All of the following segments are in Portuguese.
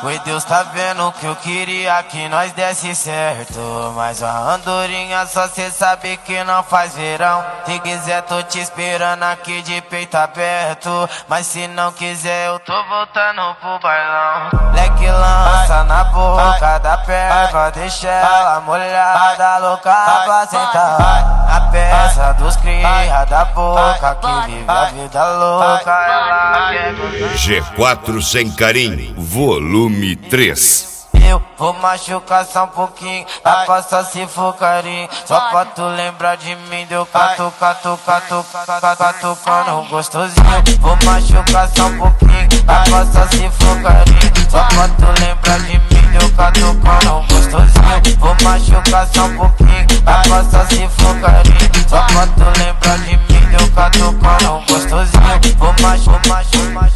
Foi Deus tá vendo que eu queria que nós desse certo, mas a andorinha só cê sabe que não faz verão. Se quiser tô te esperando aqui de peito aberto, mas se não quiser eu tô voltando pro bailão. Leque lança na boca da perva, deixa ela molhada, louca pra sentar. A peça dos cria da boca que vive a vida louca, ela quer gozar. G4 Sem Carinho, volume 3. Eu vou machucar só um pouquinho, a costa se for carinho. Só pra tu lembrar de mim, deu catucando gostosinho. Vou machucar só um pouquinho, a costa se for carinho. Só pra tu lembrar de mim, deu catucando gostosinho. Vou machucar só um pouquinho, a costa se for carinho. Só pra tu lembrar de mim, deu catucando gostosinho. Vou machucar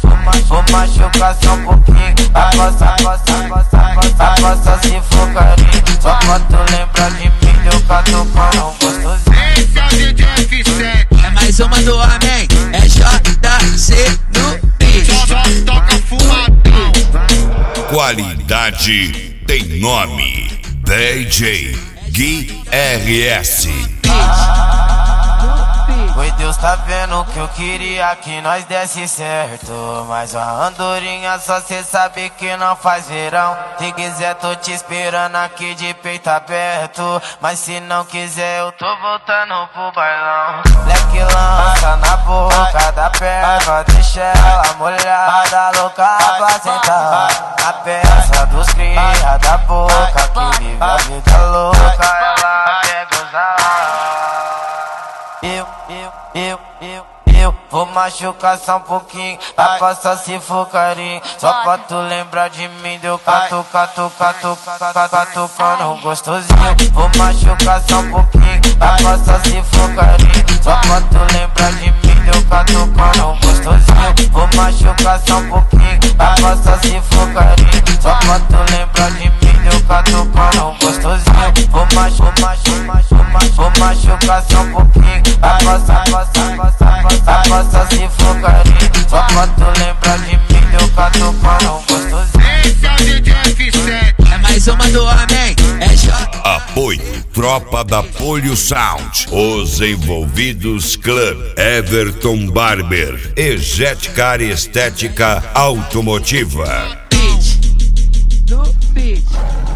só um pouquinho, a costa se for carinho. Só pra tu lembrar de mim, deu catucando gostosinho. Esse é o DJ F7. É mais uma do Amém, é JC no beat. Só toca fumadão. Qualidade tem nome. DJ Gui RS. Foi Deus tá vendo que eu queria que nós desse certo, mas a andorinha só cê sabe que não faz verão. Se quiser tô te esperando aqui de peito aberto, mas se não quiser eu tô voltando pro bailão. Leque lança na boca da perva, deixa ela molhada, louca pra sentar. A peça dos cria da boca que vive a vida louca, ela quer gozar. Eu vou machucar só um pouquinho, a costa se for carinho. Só pra tu lembrar de mim, deu catucando gostosinho. Vou machucar só um pouquinho, a costa se for carinho. Só pra tu lembrar de mim, deu catucando gostosinho. Vou machucar só um pouquinho, a costa se for carinho. Só pra tu lembrar de mim, deu catucando gostosinho. Vou machucar só um pouquinho, a costa se for carinho. Só pra tu lembrar de mim, deu catucando gostosinho. Esse é o DJ F7. É mais uma do Amém, é Apoio Tropa da Polio Sound. Os envolvidos Club Everton Barber e Jetcar Estética Automotiva. beat. No beat.